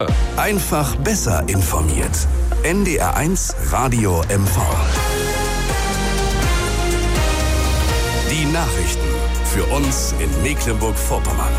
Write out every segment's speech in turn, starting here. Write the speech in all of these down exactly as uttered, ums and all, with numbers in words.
Einfach besser informiert. N D R eins Radio M V. Die Nachrichten für uns in Mecklenburg-Vorpommern.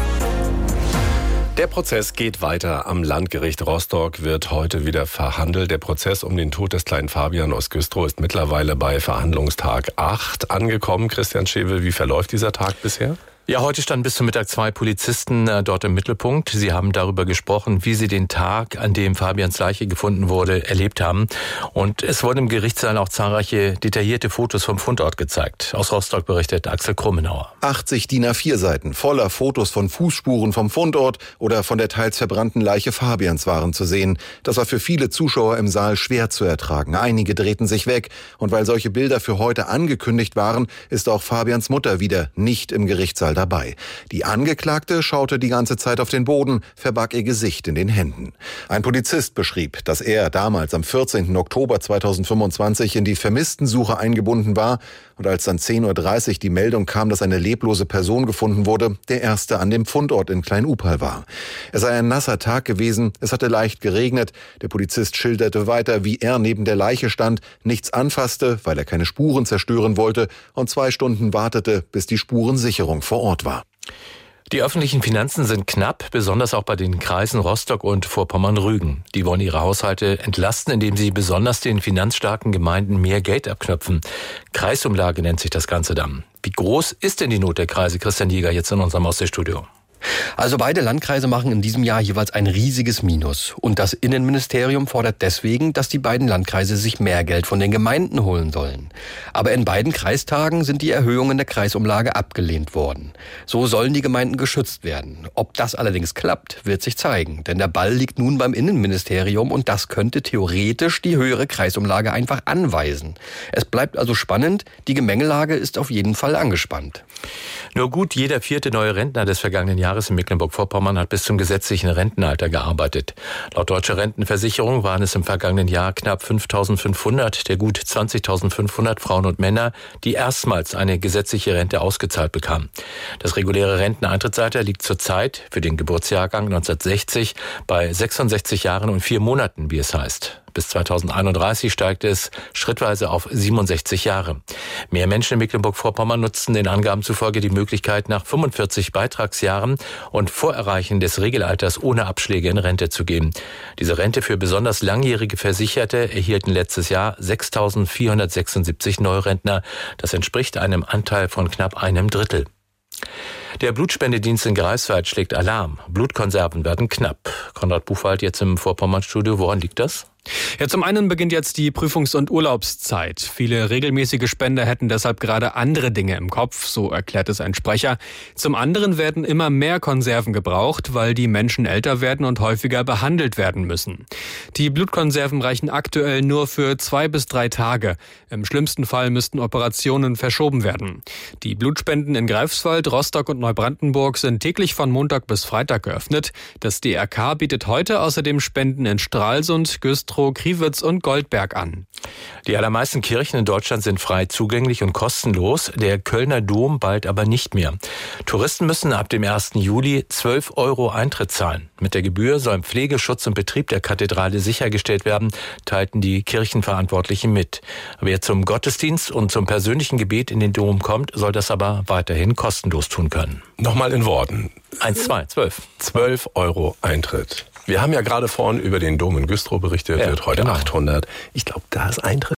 Der Prozess geht weiter. Am Landgericht Rostock wird heute wieder verhandelt. Der Prozess um den Tod des kleinen Fabian aus Güstrow ist mittlerweile bei Verhandlungstag acht angekommen. Christian Schewe, wie verläuft dieser Tag bisher? Ja, heute standen bis zum Mittag zwei Polizisten äh, dort im Mittelpunkt. Sie haben darüber gesprochen, wie sie den Tag, an dem Fabians Leiche gefunden wurde, erlebt haben. Und es wurden im Gerichtssaal auch zahlreiche detaillierte Fotos vom Fundort gezeigt. Aus Rostock berichtet Axel Krummenauer. achtzig D I N A vier Seiten voller Fotos von Fußspuren vom Fundort oder von der teils verbrannten Leiche Fabians waren zu sehen. Das war für viele Zuschauer im Saal schwer zu ertragen. Einige drehten sich weg. Und weil solche Bilder für heute angekündigt waren, ist auch Fabians Mutter wieder nicht im Gerichtssaal dabei. Die Angeklagte schaute die ganze Zeit auf den Boden, verbarg ihr Gesicht in den Händen. Ein Polizist beschrieb, dass er damals am vierzehnten Oktober zweitausendfünfundzwanzig in die Vermisstensuche eingebunden war und als dann zehn Uhr dreißig die Meldung kam, dass eine leblose Person gefunden wurde, der erste an dem Fundort in Klein-Upal war. Es sei ein nasser Tag gewesen, es hatte leicht geregnet. Der Polizist schilderte weiter, wie er neben der Leiche stand, nichts anfasste, weil er keine Spuren zerstören wollte und zwei Stunden wartete, bis die Spurensicherung vor Ort war. Die öffentlichen Finanzen sind knapp, besonders auch bei den Kreisen Rostock und Vorpommern-Rügen. Die wollen ihre Haushalte entlasten, indem sie besonders den finanzstarken Gemeinden mehr Geld abknöpfen. Kreisumlage nennt sich das Ganze dann. Wie groß ist denn die Not der Kreise? Christian Jäger jetzt in unserem Ostseestudio. Also beide Landkreise machen in diesem Jahr jeweils ein riesiges Minus. Und das Innenministerium fordert deswegen, dass die beiden Landkreise sich mehr Geld von den Gemeinden holen sollen. Aber in beiden Kreistagen sind die Erhöhungen der Kreisumlage abgelehnt worden. So sollen die Gemeinden geschützt werden. Ob das allerdings klappt, wird sich zeigen. Denn der Ball liegt nun beim Innenministerium und das könnte theoretisch die höhere Kreisumlage einfach anweisen. Es bleibt also spannend. Die Gemengelage ist auf jeden Fall angespannt. Nur gut jeder vierte neue Rentner des vergangenen Jahres in Mecklenburg-Vorpommern hat bis zum gesetzlichen Rentenalter gearbeitet. Laut Deutscher Rentenversicherung waren es im vergangenen Jahr knapp fünftausendfünfhundert der gut zwanzigtausendfünfhundert Frauen und Männer, die erstmals eine gesetzliche Rente ausgezahlt bekamen. Das reguläre Renteneintrittsalter liegt zurzeit für den Geburtsjahrgang neunzehnhundertsechzig bei sechsundsechzig Jahren und vier Monaten, wie es heißt. Bis zweitausendeinunddreißig steigt es schrittweise auf siebenundsechzig Jahre. Mehr Menschen in Mecklenburg-Vorpommern nutzten den Angaben zufolge die Möglichkeit, nach fünfundvierzig Beitragsjahren und vor Erreichen des Regelalters ohne Abschläge in Rente zu gehen. Diese Rente für besonders langjährige Versicherte erhielten letztes Jahr sechstausendvierhundertsechsundsiebzig Neurentner. Das entspricht einem Anteil von knapp einem Drittel. Der Blutspendedienst in Greifswald schlägt Alarm. Blutkonserven werden knapp. Konrad Buchwald jetzt im Vorpommernstudio. Woran liegt das? Ja, zum einen beginnt jetzt die Prüfungs- und Urlaubszeit. Viele regelmäßige Spender hätten deshalb gerade andere Dinge im Kopf, so erklärt es ein Sprecher. Zum anderen werden immer mehr Konserven gebraucht, weil die Menschen älter werden und häufiger behandelt werden müssen. Die Blutkonserven reichen aktuell nur für zwei bis drei Tage. Im schlimmsten Fall müssten Operationen verschoben werden. Die Blutspenden in Greifswald, Rostock und Neubrandenburg sind täglich von Montag bis Freitag geöffnet. Das D R K bietet heute außerdem Spenden in Stralsund, Güstrow, Kriwitz und Goldberg an. Die allermeisten Kirchen in Deutschland sind frei zugänglich und kostenlos, der Kölner Dom bald aber nicht mehr. Touristen müssen ab dem ersten Juli zwölf Euro Eintritt zahlen. Mit der Gebühr sollen Pflege, Schutz und Betrieb der Kathedrale sichergestellt werden, teilten die Kirchenverantwortlichen mit. Wer zum Gottesdienst und zum persönlichen Gebet in den Dom kommt, soll das aber weiterhin kostenlos tun können. Nochmal in Worten. Eins, zwei, zwölf. zwölf Euro Eintritt. Wir haben ja gerade vorhin über den Dom in Güstrow berichtet, Ja, wird heute genau. achthundert. Ich glaube, da ist Eintritt